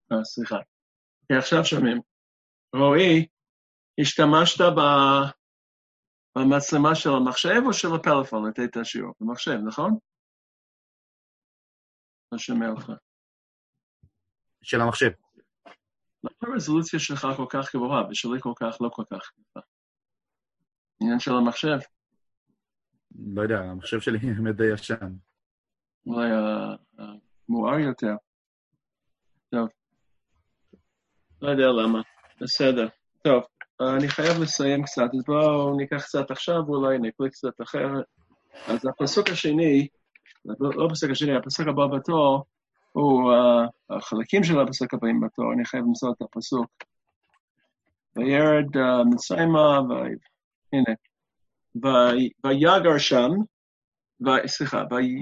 סליחה. עכשיו שומעים. רועי, השתמשת במצלמה של המחשב או של הפלאפון לתת את השיעור? במחשב, נכון? לא שומע אותך. של המחשב. למה הרזולוציה שלך כל כך גבוהה ושלי כל כך לא כל כך גבוהה? עניין של המחשב? לא יודע, המחשב שלי באמת די ישן. אולי מואר יותר. טוב. לא יודע למה. בסדר. טוב, אני חייב לסיים קצת, אז בואו ניקח קצת עכשיו, ואולי נקליק קצת אחרת. אז הפסוק השני, לא הפסוק השני, הפסוק הבא בתור, הוא החלקים של הפסוק הבאים בתור, אני חייב למצוא את הפסוק. וירד מצרימה, הנה, ויגר שם, סליחה,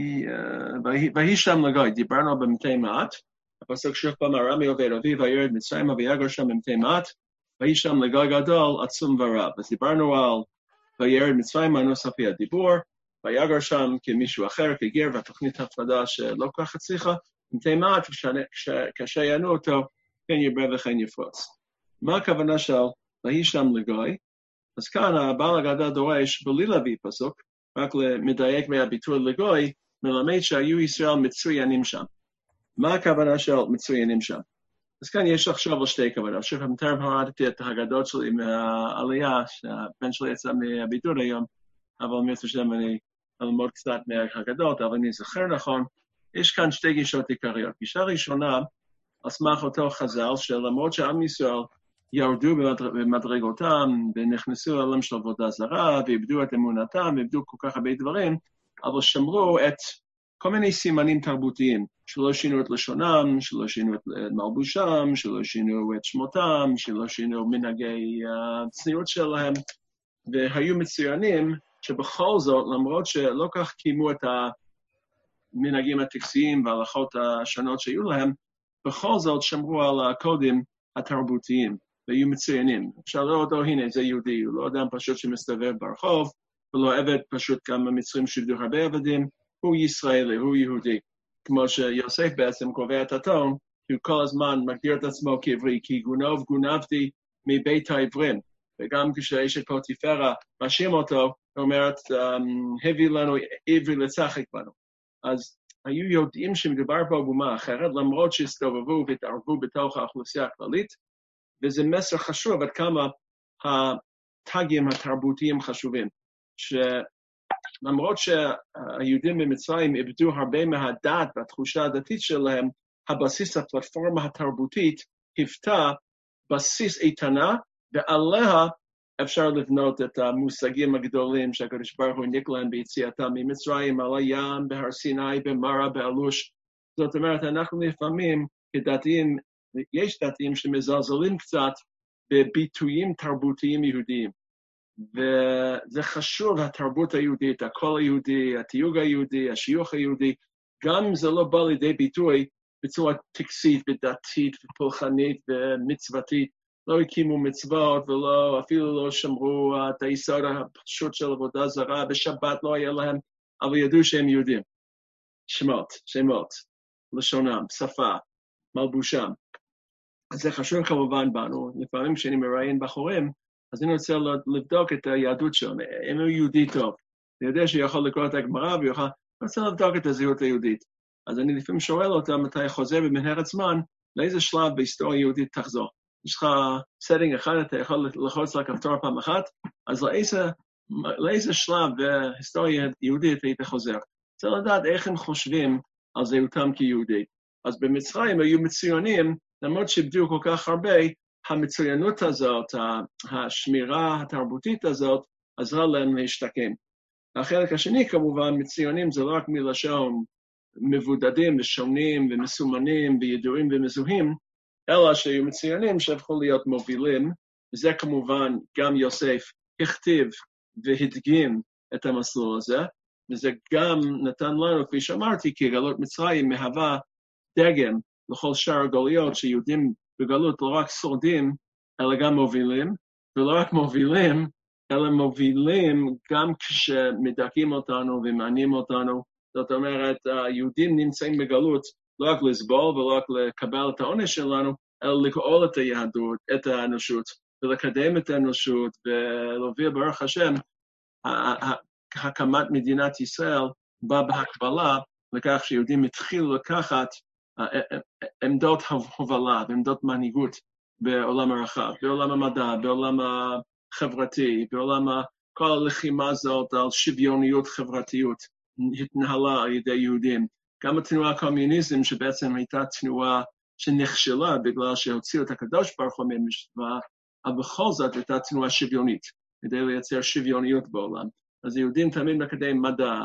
ויהי שם לגוי, דיברנו במתי מעט, הפסוק שוב פעם הרמי עובד אביו, וירד מצרימה ויגר שם במתי מעט, ויהי שם לגוי גדול, עצום ורב. אז דיברנו על וירד מצרימה, נוסף היא הדיבור, ויגר שם כמישהו אחר, כגר, והתוכנית הפרדה שלא כל כך הצליחה, במתי מעט, כאשר יענו אותו, כן ירבה וכן יפרוץ. מה הכוונה של ויהי שם לגוי? אז כאן הבעל הגדה דורש בלי להביא פסוק, רק מדייק מהביטוי לגוי, מלמד שהיו ישראל מצוינים שם. מה הכוונה של מצוינים שם? אז כאן יש לחשוב על שתי כוונות. שוב, המטרם הורדתי את ההגדות שלי מהעלייה, שהבן שלי יצא מהבידוד היום, אבל מצד שם אני אלמוד קצת מההגדות, אבל אני זוכר נכון, יש כאן שתי גישות עיקריות. גישה ראשונה, על סמך אותו חז"ל, שלמרות שעם ישראל ירדו במדרגותם, ונכנסו לעולם של עבודה זרה, ואיבדו את אמונתם, ואיבדו כל כך הרבה דברים, אבל שמרו את כל מיני סימנים תרבותיים, שלא שינו את לשונם, שלא שינו את מלבושם, שלא שינו את שמותם, שלא שינו מנהגי הצניעות שלהם, והיו מצוינים שבכל זאת, למרות שלא כך קיימו את המנהגים הטקסיים וההלכות השונות שהיו להם, בכל זאת שמרו על הקודים התרבותיים, והיו מצוינים. אפשר לראות אותו, הנה, זה יהודי, הוא לא אדם פשוט שמסתובב ברחוב, ולא עבד פשוט כמה מצרים שעבדו הרבה עבדים, הוא ישראלי, הוא יהודי. כמו שיוסף בעצם קובע את הטון, הוא כל הזמן מגדיר את עצמו כעברי, כי גונבתי מבית העברים. וגם כשאשת פוטיפרה מאשים אותו, היא אומרת, הביא לנו עברי לצחק בנו. אז היו יודעים שמדובר פה באומה אחרת, למרות שהסתובבו והתערבו בתוך האוכלוסייה הכללית, וזה מסר חשוב עד כמה התגים התרבותיים חשובים. למרות שהיהודים במצרים איבדו הרבה מהדת והתחושה הדתית שלהם, הבסיס, הפלטפורמה התרבותית, היוותה בסיס איתנה, ועליה אפשר לבנות את המושגים הגדולים שהקדוש ברוך הוא העניק להם ביציאתם ממצרים, על הים, בהר סיני, במרה, באלוש. זאת אומרת, אנחנו לפעמים כדתיים, יש דתיים שמזלזלים קצת בביטויים תרבותיים יהודיים. וזה חשוב, התרבות היהודית, הקול היהודי, התיוג היהודי, השיוך היהודי, גם אם זה לא בא לידי ביטוי בצורה טקסית ודתית ופולחנית ומצוותית, לא הקימו מצוות ולא, אפילו לא שמרו את היסוד הפשוט של עבודה זרה, בשבת לא היה להם, אבל ידעו שהם יהודים. שמות, לשונם, שפה, מלבושם. אז זה חשוב כמובן בנו, לפעמים כשאני מראיין בחורים, אז אני רוצה לבדוק את היהדות שלהם, אם הוא יהודי טוב. אני יודע שיכול לקרוא את הגמרא, אני רוצה לבדוק את הזהות היהודית. אז אני לפעמים שואל אותם, מתי חוזר במנהרת זמן, לאיזה שלב בהיסטוריה יהודית תחזור. יש לך סטינג אחד, אתה יכול לחוץ לכפתור פעם אחת, אז לאיזה שלב בהיסטוריה יהודית היית חוזר. צריך לדעת איך הם חושבים על זהותם כיהודי. אז במצרים היו מצוינים, למרות שאיבדו כל כך הרבה, המצוינות הזאת, השמירה התרבותית הזאת, עזרה להם להשתקם. החלק השני כמובן, מצוינים זה לא רק מלשון מבודדים ושונים ומסומנים וידועים ומזוהים, אלא שהיו מצוינים שהפכו להיות מובילים, וזה כמובן גם יוסף הכתיב והדגים את המסלול הזה, וזה גם נתן לנו, כפי שאמרתי, כי גלות מצרים מהווה דגם לכל שאר הגלויות שיהודים בגלות לא רק שורדים, אלא גם מובילים, ולא רק מובילים, אלא מובילים גם כשמדכאים אותנו ומענים אותנו. זאת אומרת, היהודים נמצאים בגלות לא רק לסבול ולא רק לקבל את העונש שלנו, אלא לגאול את היהדות, את האנושות, ולקדם את האנושות, ולהוביל ברוך השם, הקמת מדינת ישראל באה בהקבלה לכך שיהודים התחילו לקחת עמדות הובלה ועמדות מנהיגות בעולם הרחב, בעולם המדע, בעולם החברתי, בעולם כל הלחימה הזאת על שוויוניות חברתיות התנהלה על ידי יהודים. גם התנועה הקומוניזם שבעצם הייתה תנועה שנכשלה בגלל שהוציאו את הקדוש ברוך הוא ממשוואה, אבל בכל זאת הייתה תנועה שוויונית, כדי לייצר שוויוניות בעולם. אז יהודים תמיד מקדם מדע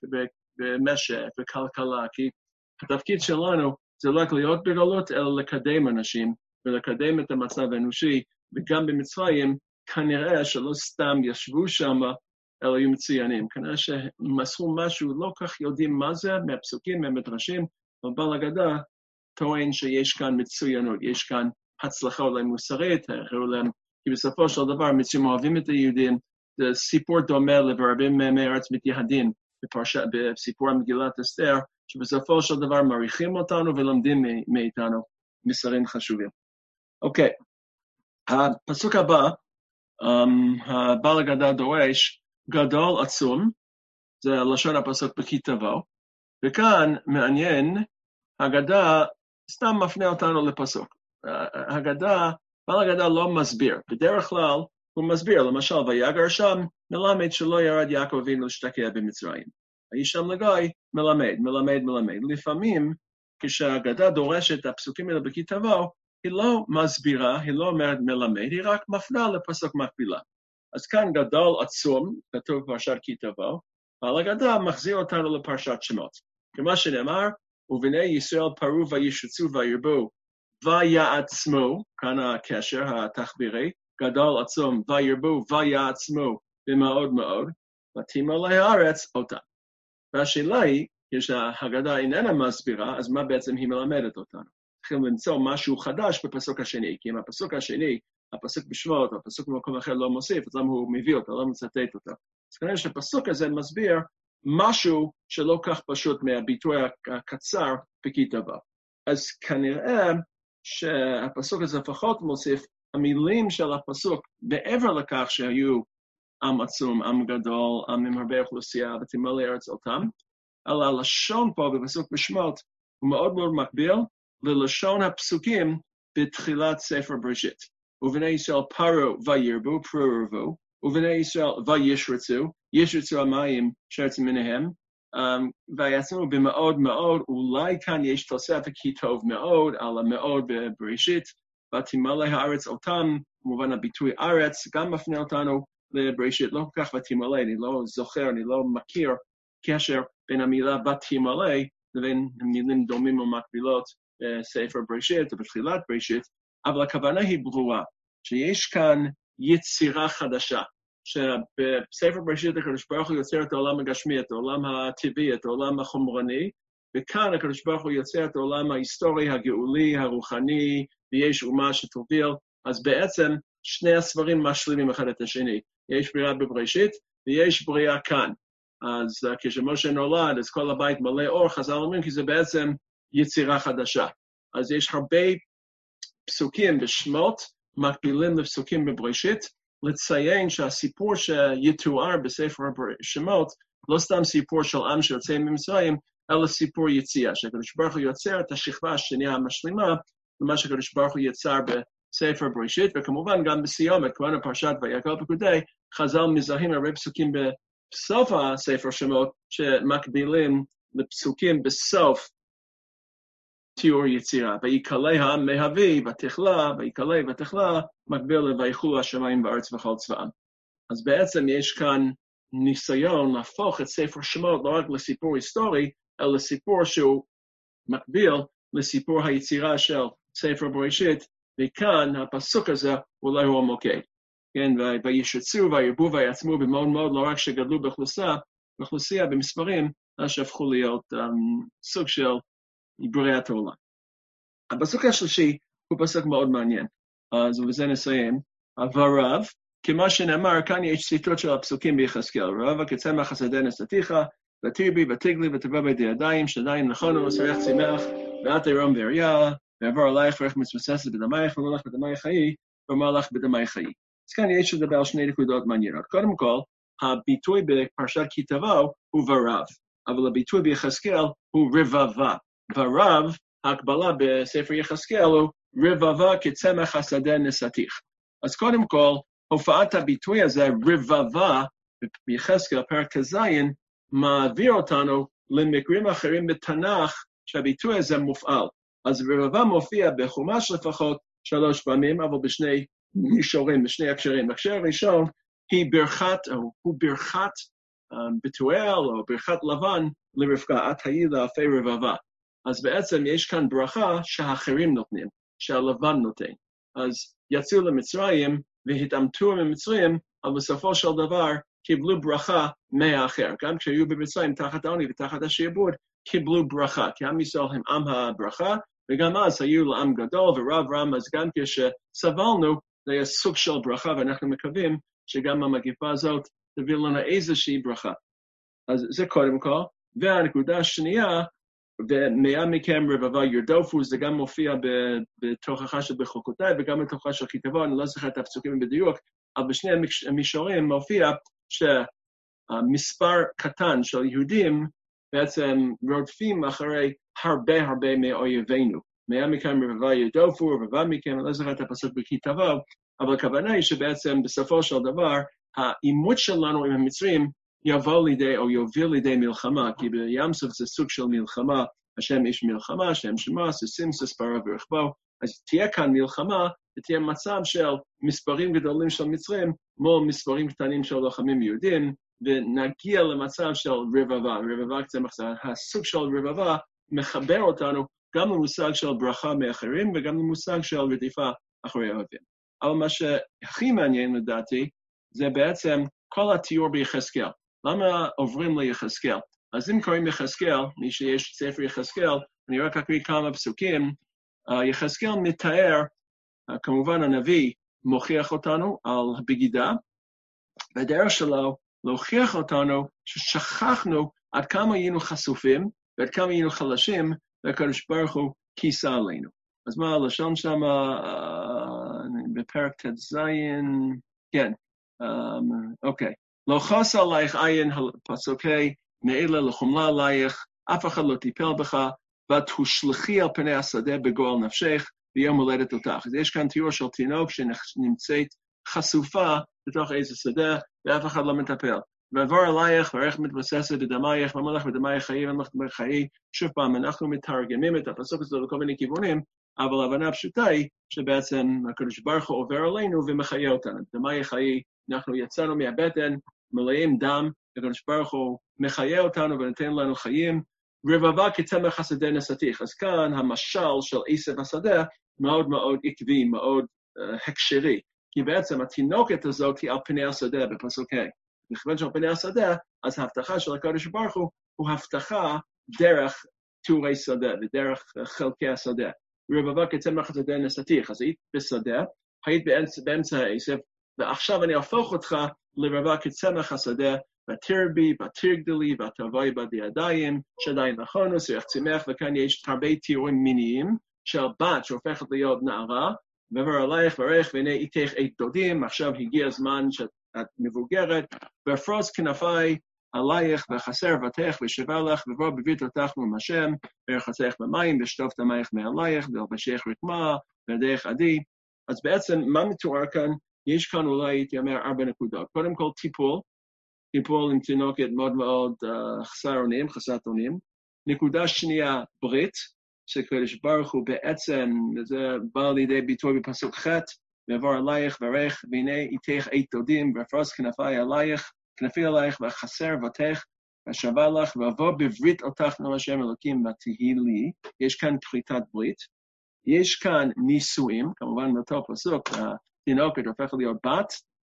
ומשק וכלכלה, כי התפקיד שלנו זה לא רק להיות בגלות, אלא לקדם אנשים ולקדם את המצב האנושי, וגם במצרים כנראה שלא סתם ישבו שם, אלא היו מצוינים. כנראה שהם עשו משהו, לא כך יודעים מה זה, מהפסוקים, מהמדרשים, אבל בעל הגדה טוען שיש כאן מצוינות, יש כאן הצלחה אולי מוסרית, כי בסופו של דבר המצרים אוהבים את היהודים, זה סיפור דומה לרבים מארץ מתייהדים, בסיפור מגילת אסתר, שבסופו של דבר מעריכים אותנו ולומדים מאיתנו מסרים חשובים. אוקיי, הפסוק הבא, הבעל הגדה דורש, גדול עצום, זה לשון הפסוק בכתבו, וכאן מעניין, הגדה סתם מפנה אותנו לפסוק. בעל הגדה לא מסביר, בדרך כלל הוא מסביר, למשל, ויגר שם, מלמד שלא ירד יעקב אבינו להשתקע במצרים. האיש שם לגוי, מלמד. לפעמים, כשהגדה דורשת הפסוקים האלה בכתבו, היא לא מסבירה, היא לא אומרת מלמד, היא רק מפנה לפסוק מקבילה. אז כאן גדול עצום, כתוב בפרשת כתבו, אבל הגדה מחזיר אותנו לפרשת שמות. כמו שנאמר, ובני ישראל פרו וישרצו וירבו, ויעצמו, כאן הקשר התחבירי, גדול עצום, וירבו ויעצמו במאוד מאוד, ותימלא הארץ אותם. והשאלה היא, כשהגדה איננה מסבירה, אז מה בעצם היא מלמדת אותנו? צריכים למצוא משהו חדש בפסוק השני, כי אם הפסוק השני, הפסוק בשמות, הפסוק במקום אחר לא מוסיף, אז למה הוא מביא אותו, לא מצטט אותו. אז כנראה שהפסוק הזה מסביר משהו שלא כך פשוט מהביטוי הקצר בכתבו. אז כנראה שהפסוק הזה לפחות מוסיף, המילים של הפסוק, מעבר לכך שהיו עם עצום, עם גדול, עם הרבה אוכלוסייה, ותימלא ארץ אותם, אלא הלשון פה בפסוק בשמות, הוא מאוד מאוד מקביל ללשון הפסוקים בתחילת ספר בראשית. ובני ישראל פרו וירבו, פרו ורבו, ובני ישראל וישרצו המים שרץ מניהם, ויעצמו במאוד מאוד, אולי כאן יש תוספת כי טוב מאוד, על המאוד בראשית, ותימלא הארץ אותם, כמובן הביטוי ארץ, גם מפנה אותנו לבראשית, לא כל כך ותימלא, אני לא זוכר, אני לא מכיר קשר בין המילה ותימלא, לבין מילים דומים ומקבילות בספר בראשית, או בתחילת בראשית, אבל הכוונה היא ברורה, שיש כאן יצירה חדשה, שבספר בראשית הקדוש ברוך הוא יוצר את העולם הגשמי, את העולם הטבעי, את העולם החומרני, וכאן הקדוש ברוך הוא יוצר את העולם ההיסטורי, הגאולי, הרוחני, ויש אומה שתוביל, אז בעצם שני הספרים משלימים אחד את השני. יש בריאה בבראשית, ויש בריאה כאן. אז כשמשה נולד, אז כל הבית מלא אור, חז"ל אומרים, כי זה בעצם יצירה חדשה. אז יש הרבה פסוקים בשמות, מקבילים לפסוקים בבראשית, לציין שהסיפור שיתואר בספר שמות, לא סתם סיפור של עם שיוצא ממצרים, אלא סיפור יציאה, שהקדוש ברוך הוא יוצר את השכבה השנייה המשלימה, למה שהקדוש ברוך הוא יצר בספר בראשית, וכמובן גם בסיומת, כמובן פרשת ויקרא פקודי, חז"ל מזהים הרבה פסוקים בסוף הספר שמות, שמקבילים לפסוקים בסוף תיאור יצירה. ויקלה העם מהביא ותכלה, מקביל לויחולו השמיים בארץ וכל צבאם. אז בעצם יש כאן ניסיון להפוך את ספר שמות לא רק לסיפור היסטורי, אלא לסיפור שהוא מקביל לסיפור היצירה של ספר בראשית, וכאן הפסוק הזה אולי הוא המוקד. כן, וישרצו וירבו ויעצמו במאוד מאוד, לא רק שגדלו באוכלוסייה במספרים, אלא שהפכו להיות סוג של בריאת העולם. הפסוק השלישי הוא פסוק מאוד מעניין, אז ובזה נסיים. ורב, כמו שנאמר, כאן יש ציטוט של הפסוקים ביחזקאל, רב כצמח חסדי נשאתיך, ותרבי ותגלי ותבוא בידי ידיים, שדיים נכונו ושריח צמח, ואת עירום ועריה, ועבר עלייך וערך מתבססת בדמייך, ולא לך בדמי חיי, ואומר לך בדמי חיי. אז כאן יש לדבר על שני נקודות מעניינות. קודם כל, הביטוי בפרשת כי תבוא הוא ורב, אבל הביטוי ביחזקאל הוא רבבה. ורב, ההקבלה בספר יחזקאל הוא רבבה כצמח השדה נשאתיך. אז קודם כל, הופעת הביטוי הזה, רבבה, ביחזקאל פרק כזין, מעביר אותנו למקרים אחרים בתנ"ך שהביטוי הזה מופעל. אז רבבה מופיע בחומש לפחות 3 פעמים, אבל בשני מישורים, בשני הקשרים. הקשר הראשון הוא ברכת בתואל או ברכת לבן לרבקה, את היי לאלפי רבבה. אז בעצם יש כאן ברכה שהאחרים נותנים, שהלבן נותן. אז יצאו למצרים והתעמתו ממצרים, אבל בסופו של דבר קיבלו ברכה מהאחר. גם כשהיו במצרים תחת העוני ותחת השעבוד, קיבלו ברכה, כי עם ישראל הם עם הברכה, וגם אז היו לעם גדול ורב רם, אז גם כשסבלנו, זה היה סוג של ברכה, ואנחנו מקווים שגם המגפה הזאת תביא לנו איזושהי ברכה. אז זה קודם כל. והנקודה השנייה, ומאה מכם רבבה ירדופו, זה גם מופיע בתוכחה של בחוקותיי, וגם בתוכחה של כי תבוא, אני לא זוכר את הפסוקים בדיוק, אבל בשני המישורים מופיע שמספר קטן של יהודים בעצם רודפים אחרי הרבה מאויבינו. מאה מכם רבבה ירדופו, רבבה מכם, אני לא זוכר את הפסוק בכי תבוא, אבל הכוונה היא שבעצם בסופו של דבר, העימות שלנו עם המצרים יבוא לידי או יוביל לידי מלחמה, כי בים סוף זה סוג של מלחמה, השם איש מלחמה, השם שמה, סוסים, סספרה ורכבו, אז תהיה כאן מלחמה, ותהיה מצב של מספרים גדולים של מצרים, מול מספרים קטנים של לוחמים יהודים, ונגיע למצב של רבבה, רבבה קצת מחזר, הסוג של רבבה מחבר אותנו גם למושג של ברכה מאחרים, וגם למושג של רדיפה אחרי אוהבים. אבל מה שהכי מעניין לדעתי, זה בעצם כל התיאור ביחזקאל. למה עוברים ליחזקאל? אז אם קוראים יחזקאל, מי שיש ספר יחזקאל, אני רק אקריא כמה פסוקים, יחזקאל מתאר, כמובן הנביא מוכיח אותנו על בגידה, והדרך שלו להוכיח אותנו ששכחנו עד כמה היינו חשופים, ועד כמה היינו חלשים, והקדוש ברוך הוא כיסה עלינו. אז מה הלשון שם בפרק ט"ז, כן, אוקיי. לא חס עלייך עין פסוקי נעילה לחומלה עלייך, אף אחד לא טיפל בך, ותושלכי על פני השדה בגועל נפשך, ביום הולדת אותך. אז יש כאן תיאור של תינוק שנמצאת חשופה בתוך איזה שדה, ואף אחד לא מטפל. ועבור עלייך, וערך מתבססת בדמייך, ומלך בדמייך חיי, ומלך בדמייך חיי. שוב פעם, אנחנו מתרגמים את הפסוק הזה לכל מיני כיוונים, אבל ההבנה הפשוטה היא שבעצם הקדוש ברוך הוא עובר עלינו ומחיה אותנו. דמייך חיי, אנחנו יצאנו מהבטן, מלאים דם, הקדוש ברוך הוא מחיה אותנו ונותן לנו חיים. רבבה כצמח השדה נשאתיך. אז כאן המשל של עשב השדה מאוד מאוד עקבי, מאוד הקשרי. כי בעצם התינוקת הזאת היא על פני השדה בפסוק ה'. מכיוון שעל פני השדה, אז ההבטחה של הקדוש ברוך הוא הבטחה דרך תיאורי שדה ודרך חלקי השדה. רבבה כצמח השדה נשאתיך. אז היית בשדה, היית באמצע העשב, ועכשיו אני אהפוך אותך לרבבה כצמח השדה, ותרבי, ותגדלי, ותבואי בידיים, שדיים וחונוס, ויחצימך, וכאן יש הרבה תיאורים מיניים, של בת שהופכת להיות נערה, ועבר עלייך וערך, והנה איתך 8 דודים, עכשיו הגיע הזמן שאת מבוגרת, ואפרוס כנפיי עלייך, וחסר בתך, ושבה לך, ובוא בברית אותך מום השם, ורחצך במים, ושטוף דמייך מעלייך, ולבשך רקמה, וידך עדי. אז בעצם, מה מתואר כאן? יש כאן אולי, הייתי אומר, 4 נקודות. קודם כל, טיפול עם תינוקת מאוד מאוד חסרת אונים. נקודה שנייה, ברית, שקדוש ברוך הוא בעצם, זה בא לידי ביטוי בפסוק ח', ועבור עלייך וערך, והנה איתך 8 דודים, ואפרוס כנפי עלייך, וחסר בתך, ושבה לך, ואבוא בברית אותך מול השם אלוקים, ותהי לי. יש כאן כריתת ברית. יש כאן נישואים, כמובן באותו פסוק, התינוקת הופכת להיות בת,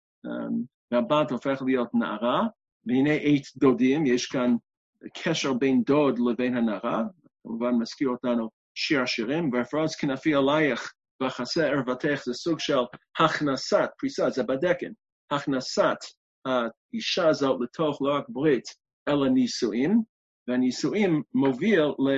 והבת הופכת להיות נערה, והנה 8 דודים, יש כאן קשר בין דוד לבין הנערה, כמובן מזכיר אותנו שיר השירים, ואפרוס כנפי עלייך, וחסר ערוותך, זה סוג של הכנסת, פריסה, זה בדקן, הכנסת האישה הזאת לתוך לא רק ברית, אלא נישואים, והנישואים מוביל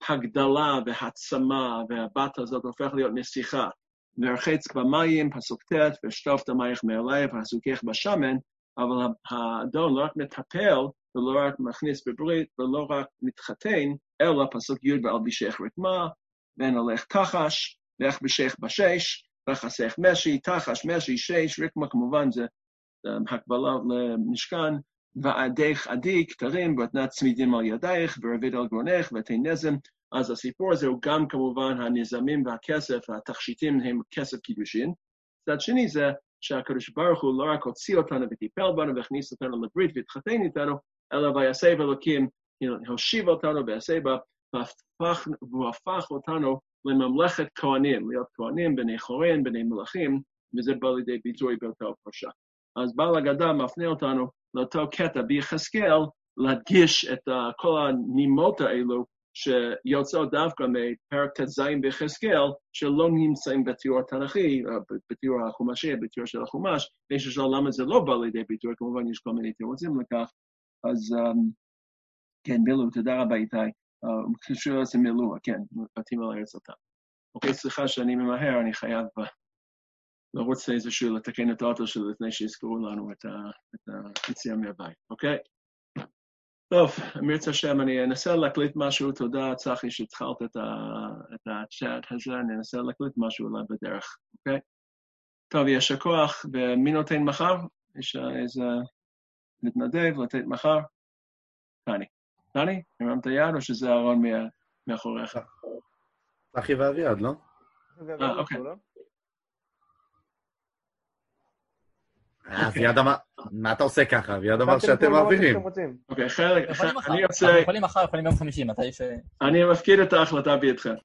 הגדלה והעצמה, והבת הזאת הופך להיות נסיכה. ורחץ במים, פסוק ט', ושטוף דמייך מעליה, והסוכך בשמן, אבל האדון לא רק מטפל, ולא רק מכניס בברית, ולא רק מתחתן, אלא פסוק י' ואלבישך רקמה, ונלך תחש, ואכבשך בשש, וחסך משי, תחש, משי, שש, רקמה כמובן זה הקבלה למשכן, ועדך עדי, כתרים, ואתנה צמידים על ידייך, ורביד על גרונך, ותן נזם. אז הסיפור הזה הוא גם כמובן הנזמים והכסף, התכשיטים הם כסף קידושין. מצד שני זה שהקדוש ברוך הוא לא רק הוציא אותנו וטיפל בנו והכניס אותנו לברית והתחתן איתנו, אלא ויעשה אלוקים, הושיב אותנו ויעשה בה, והוא הפך אותנו לממלכת כהנים, להיות כהנים, בני חורין, בני מלכים, וזה בא לידי ביטוי באותה פרשה. אז בעל הגדה מפנה אותנו לאותו קטע ביחזקאל, להדגיש את כל הנימות האלו, שיוצאות דווקא מפרק ט"ז ביחזקאל, שלא נמצאים בתיאור התנ"כי, בתיאור החומשי, בתיאור של החומש, ויש לשאול למה זה לא בא לידי ביטוי, כמובן יש כל מיני תירוצים לכך, אז כן, מילוא, תודה רבה איתי, קשור לזה מילוא, כן, בתים על הארץ אותם. אוקיי, סליחה שאני ממהר, אני חייב לרוץ איזשהו לתקן את האוטו שלו לפני שיזכרו לנו את היציאה מהבית, אוקיי? טוב, מרצה השם, אני אנסה להקליט משהו, תודה צחי שהתחלת את הצ'אט הזה, אני אנסה להקליט משהו אולי בדרך, אוקיי? טוב, יש כוח, ומי נותן מחר? יש איזה מתנדב לתת מחר? טני. טני, הרמת יד או שזה אהרון מאחוריך? צחי ואביעד, לא? אוקיי. אביעד אמר, מה אתה עושה ככה? אביעד אמר שאתם מעבירים. אוקיי, חלק, אני רוצה... אנחנו יכולים מחר, יכולים ביום חמישי, מתי ש... אני מפקיד את ההחלטה בידכם.